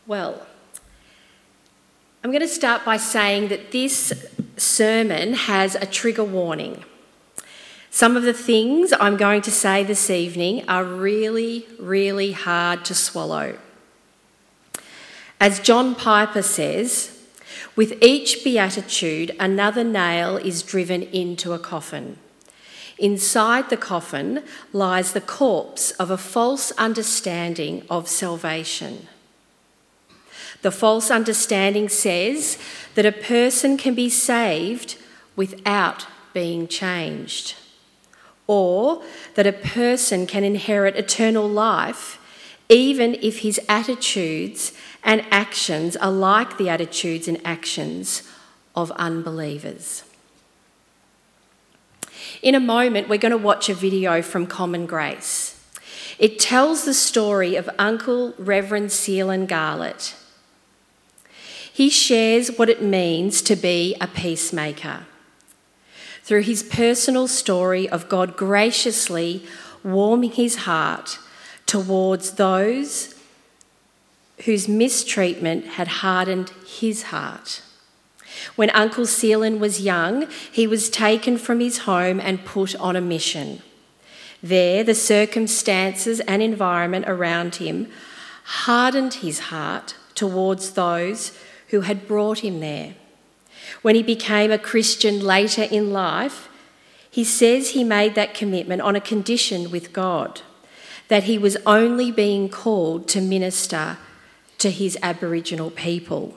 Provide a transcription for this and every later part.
Well, I'm going to start by saying that this sermon has a trigger warning. Some of the things I'm going to say this evening are really, really hard to swallow. As John Piper says, with each beatitude, another nail is driven into a coffin. Inside the coffin lies the corpse of a false understanding of salvation. The false understanding says that a person can be saved without being changed, or that a person can inherit eternal life even if his attitudes and actions are like the attitudes and actions of unbelievers. In a moment, we're going to watch a video from Common Grace. It tells the story of Uncle Reverend Seelan Garlett. He shares what it means to be a peacemaker through his personal story of God graciously warming his heart towards those whose mistreatment had hardened his heart. When Uncle Seelan was young, he was taken from his home and put on a mission. There, the circumstances and environment around him hardened his heart towards those who had brought him there. When he became a Christian later in life, he says he made that commitment on a condition with God, that he was only being called to minister to his Aboriginal people.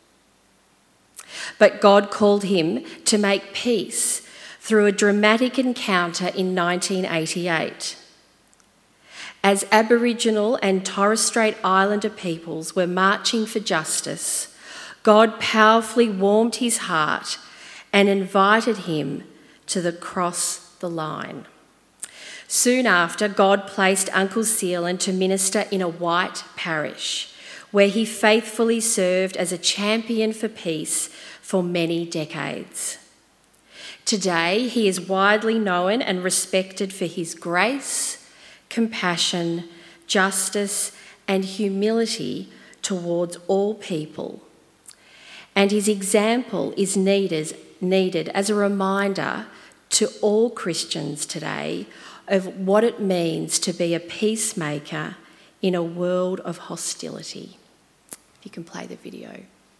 But God called him to make peace through a dramatic encounter in 1988. As Aboriginal and Torres Strait Islander peoples were marching for justice, God powerfully warmed his heart and invited him to cross the line. Soon after, God placed Uncle Seelan to minister in a white parish, where he faithfully served as a champion for peace for many decades. Today, he is widely known and respected for his grace, compassion, justice, and humility towards all people. And his example is needed as a reminder to all Christians today of what it means to be a peacemaker in a world of hostility. If you can play the video.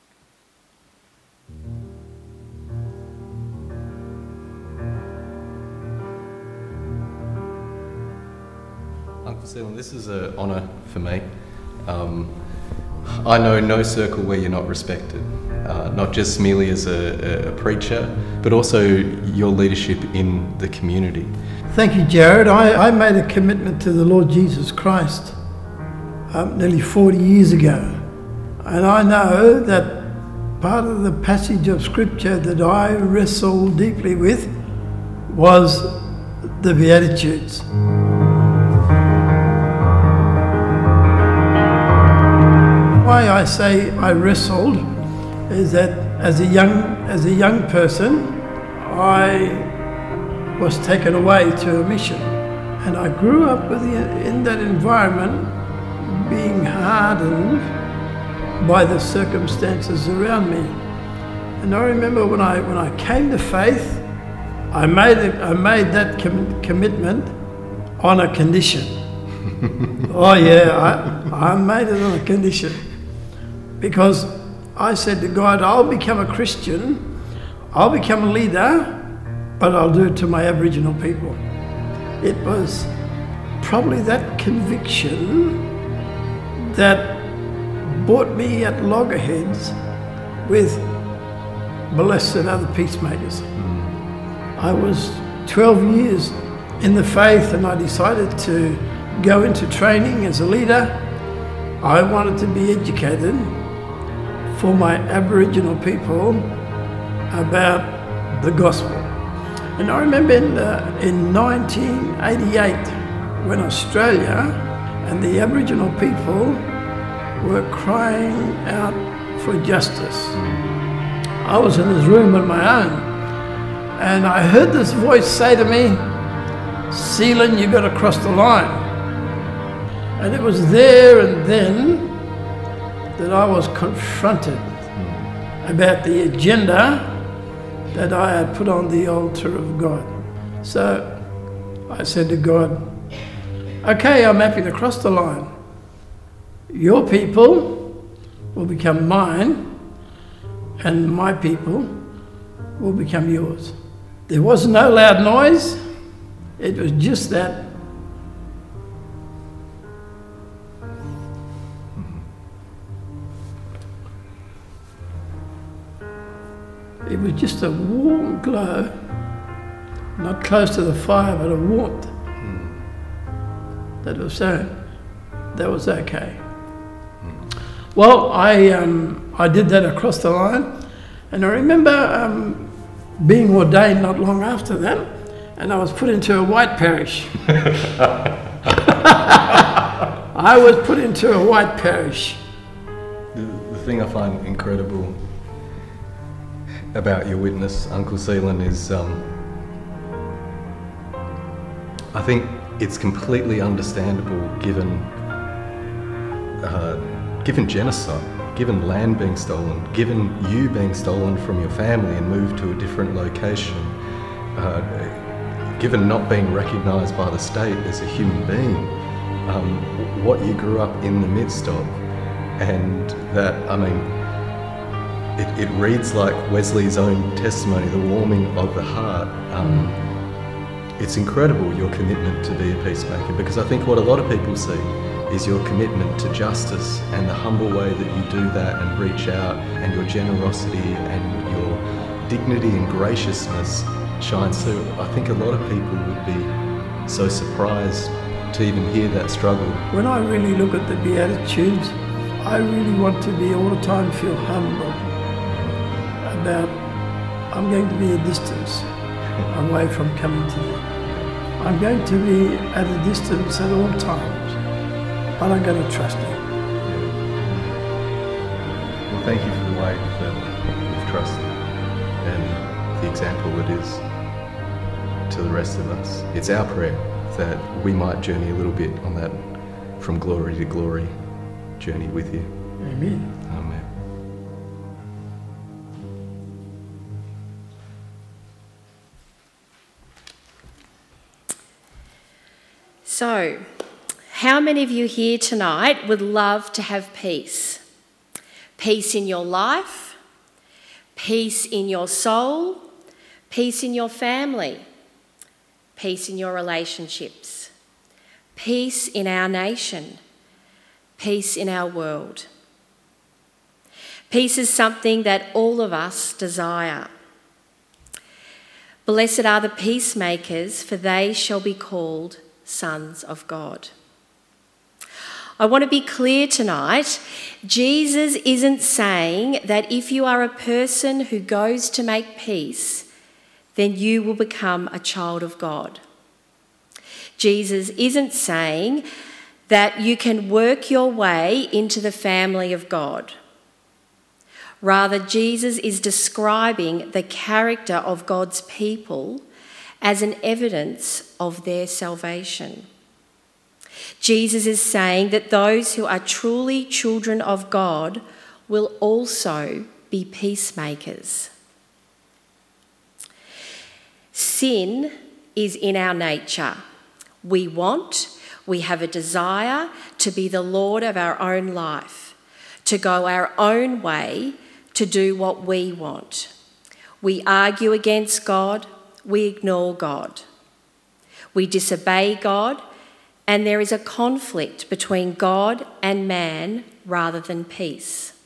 Uncle Seelan, this is an honour for me. I know no circle where you're not respected, not just merely as a preacher, but also your leadership in the community. Thank you, Jared. I made a commitment to the Lord Jesus Christ nearly 40 years ago. And I know that part of the passage of Scripture that I wrestled deeply with was the Beatitudes. Why I say I wrestled is that as a young person, I was taken away to a mission, and I grew up in that environment, being hardened by the circumstances around me. And I remember when I came to faith, I made that commitment on a condition. Oh yeah, I made it on a condition. Because I said to God, I'll become a Christian, I'll become a leader, but I'll do it to my Aboriginal people. It was probably that conviction that brought me at loggerheads with blessed other peacemakers. I was 12 years in the faith, and I decided to go into training as a leader. I wanted to be educated for my Aboriginal people about the gospel. And I remember in 1988, when Australia and the Aboriginal people were crying out for justice. I was in this room on my own, and I heard this voice say to me, Seelan, you got to cross the line. And it was there and then that I was confronted about the agenda that I had put on the altar of God. So I said to God, okay, I'm happy to cross the line. Your people will become mine, and my people will become yours. There was no loud noise. It was just that. It was just a warm glow, not close to the fire, but a warmth that was saying that was okay. Well, I did that across the line, and I remember being ordained not long after that, and I was put into a white parish. I was put into a white parish. The thing I find incredible about your witness, Uncle Seelan, is I think it's completely understandable given genocide, given land being stolen, given you being stolen from your family and moved to a different location, given not being recognised by the state as a human being, what you grew up in the midst of. And that, I mean, it reads like Wesley's own testimony, the warming of the heart. It's incredible, your commitment to be a peacemaker, because I think what a lot of people see is your commitment to justice and the humble way that you do that and reach out, and your generosity and your dignity and graciousness shines through. I think a lot of people would be so surprised to even hear that struggle. When I really look at the Beatitudes, I really want to be all the time feel humble about I'm going to be a distance away from coming to you. I'm going to be at a distance at all times, but I'm going to trust you. Well, thank you for the way that you've trusted and the example it is to the rest of us. It's our prayer that we might journey a little bit on that from glory to glory journey with you. Amen. Amen. So, how many of you here tonight would love to have peace? Peace in your life, peace in your soul, peace in your family, peace in your relationships, peace in our nation, peace in our world. Peace is something that all of us desire. Blessed are the peacemakers, for they shall be called sons of God. I want to be clear tonight. Jesus isn't saying that if you are a person who goes to make peace, then you will become a child of God. Jesus isn't saying that you can work your way into the family of God. Rather, Jesus is describing the character of God's people as an evidence of their salvation. Jesus is saying that those who are truly children of God will also be peacemakers. Sin is in our nature. We have a desire to be the Lord of our own life, to go our own way, to do what we want. We argue against God, we ignore God. We disobey God, and there is a conflict between God and man rather than peace.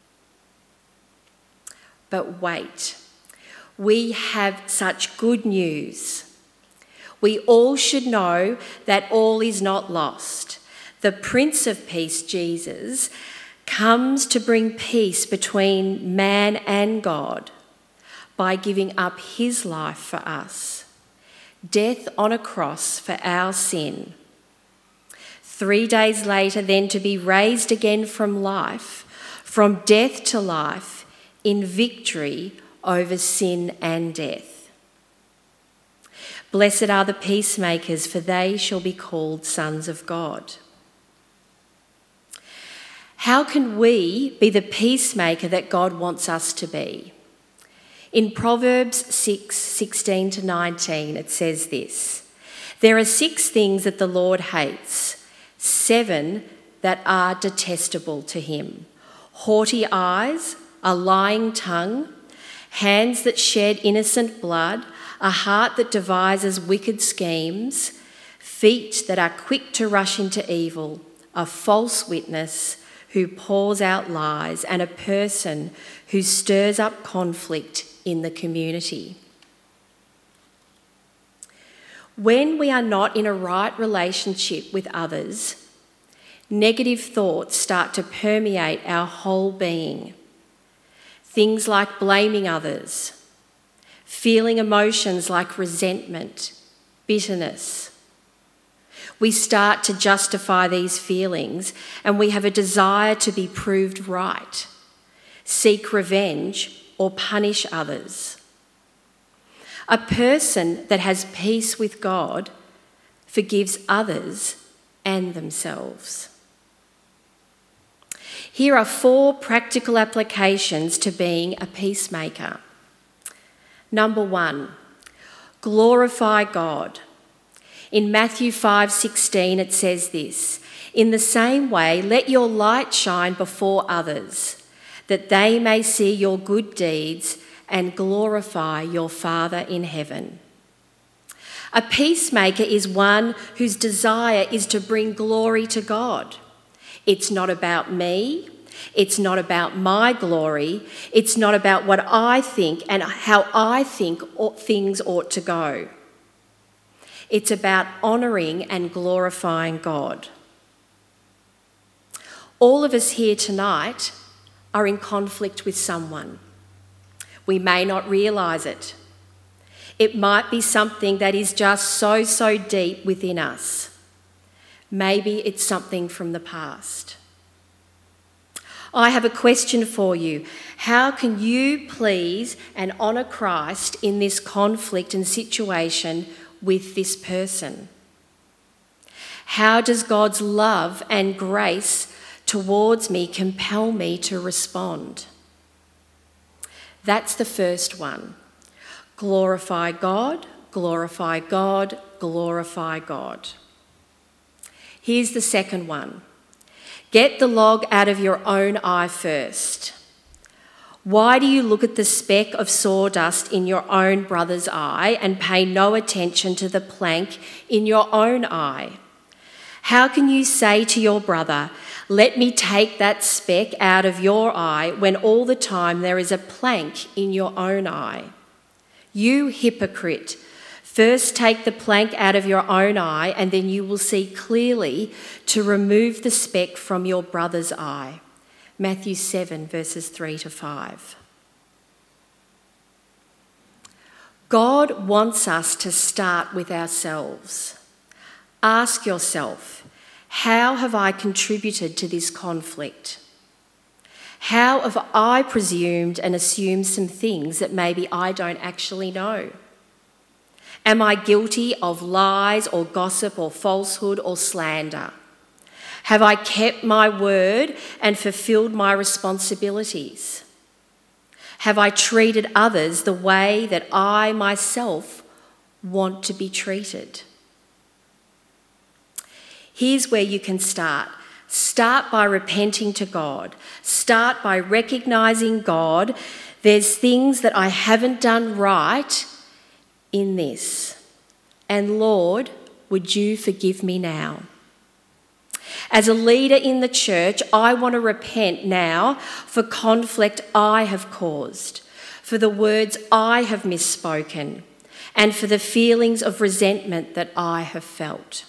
But wait, we have such good news. We all should know that all is not lost. The Prince of Peace, Jesus, comes to bring peace between man and God by giving up his life for us. Death on a cross for our sin. 3 days later, then to be raised again from life, from death to life, in victory over sin and death. Blessed are the peacemakers, for they shall be called sons of God. How can we be the peacemaker that God wants us to be? In Proverbs 6:16 to 19, it says this: "There are 6 things that the Lord hates, 7 that are detestable to him: haughty eyes, a lying tongue, hands that shed innocent blood, a heart that devises wicked schemes, feet that are quick to rush into evil, a false witness who pours out lies, and a person who stirs up conflict in the community." When we are not in a right relationship with others, negative thoughts start to permeate our whole being. Things like blaming others, feeling emotions like resentment, bitterness. We start to justify these feelings, and we have a desire to be proved right, seek revenge, or punish others. A person that has peace with God forgives others and themselves. Here are 4 practical applications to being a peacemaker. Number 1, glorify God. In Matthew 5:16 it says this: "In the same way, let your light shine before others, that they may see your good deeds and glorify your Father in heaven." A peacemaker is one whose desire is to bring glory to God. It's not about me. It's not about my glory. It's not about what I think and how I think things ought to go. It's about honouring and glorifying God. All of us here tonight are in conflict with someone. We may not realise it. It might be something that is just so deep within us. Maybe it's something from the past. I have a question for you. How can you please and honour Christ in this conflict and situation with this person? How does God's love and grace towards me compel me to respond? That's the first one. Glorify God, glorify God, glorify God. Here's the second one. Get the log out of your own eye first. Why do you look at the speck of sawdust in your own brother's eye and pay no attention to the plank in your own eye? How can you say to your brother, "Let me take that speck out of your eye," when all the time there is a plank in your own eye? You hypocrite, first take the plank out of your own eye, and then you will see clearly to remove the speck from your brother's eye. Matthew 7, verses 3 to 5. God wants us to start with ourselves. Ask yourself, how have I contributed to this conflict? How have I presumed and assumed some things that maybe I don't actually know? Am I guilty of lies or gossip or falsehood or slander? Have I kept my word and fulfilled my responsibilities? Have I treated others the way that I myself want to be treated? Here's where you can start. Start by repenting to God. Start by recognising, God, there's things that I haven't done right in this. And Lord, would you forgive me now? As a leader in the church, I want to repent now for conflict I have caused, for the words I have misspoken, and for the feelings of resentment that I have felt.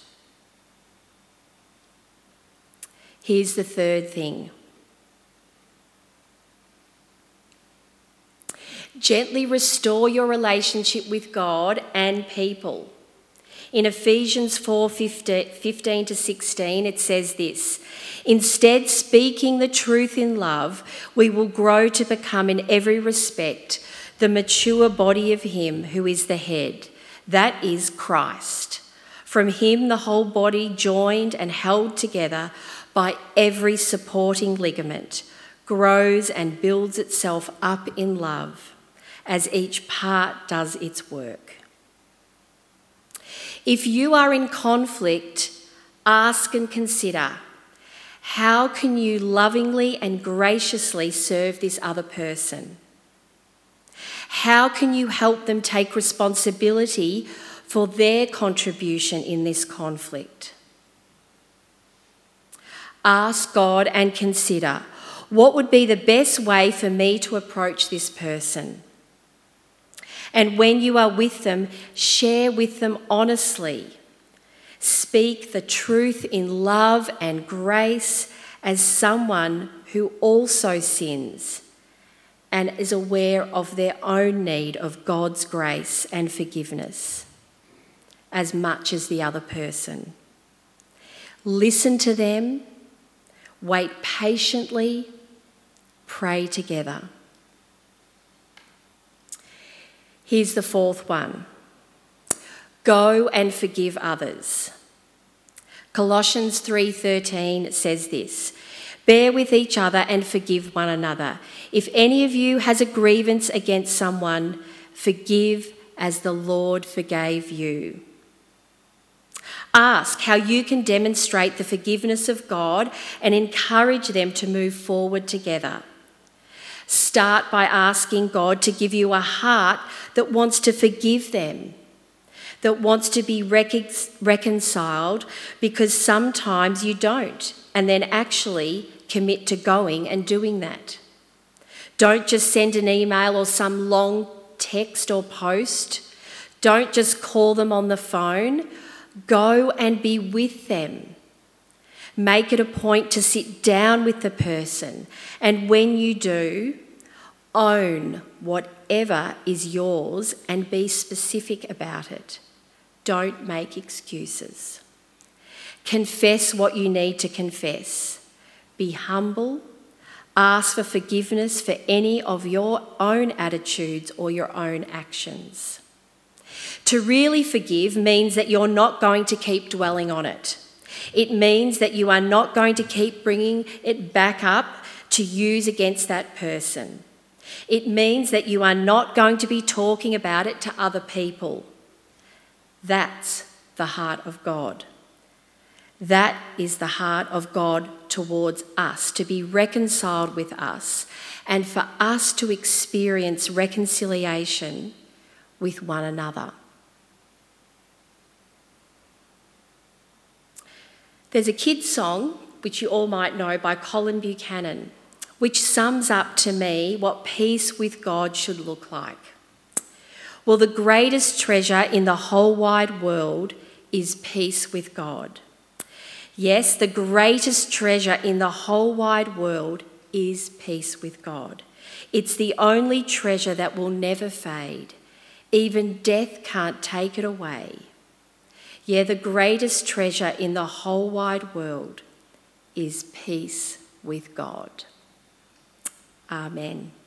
Here's the third thing. Gently restore your relationship with God and people. In Ephesians 4:15 to 16, it says this: "Instead, speaking the truth in love, we will grow to become in every respect the mature body of him who is the head, that is Christ. From him the whole body, joined and held together by every supporting ligament, grows and builds itself up in love as each part does its work. If you are in conflict, ask and consider, how can you lovingly and graciously serve this other person? How can you help them take responsibility for their contribution in this conflict? Ask God and consider, what would be the best way for me to approach this person? And when you are with them, share with them honestly. Speak the truth in love and grace as someone who also sins and is aware of their own need of God's grace and forgiveness as much as the other person. Listen to them, wait patiently, pray together. Here's the fourth one. Go and forgive others. Colossians 3:13 says this, bear with each other and forgive one another. If any of you has a grievance against someone, forgive as the Lord forgave you. Ask how you can demonstrate the forgiveness of God and encourage them to move forward together. Start by asking God to give you a heart that wants to forgive them, that wants to be reconciled, because sometimes you don't, and then actually commit to going and doing that. Don't just send an email or some long text or post. Don't just call them on the phone. Go and be with them. Make it a point to sit down with the person, and when you do, own whatever is yours and be specific about it. Don't make excuses. Confess what you need to confess. Be humble. Ask for forgiveness for any of your own attitudes or your own actions. To really forgive means that you're not going to keep dwelling on it. It means that you are not going to keep bringing it back up to use against that person. It means that you are not going to be talking about it to other people. That's the heart of God. That is the heart of God towards us, to be reconciled with us and for us to experience reconciliation with one another. There's a kids' song, which you all might know, by Colin Buchanan, which sums up to me what peace with God should look like. Well, the greatest treasure in the whole wide world is peace with God. Yes, the greatest treasure in the whole wide world is peace with God. It's the only treasure that will never fade. Even death can't take it away. Yeah, the greatest treasure in the whole wide world is peace with God. Amen.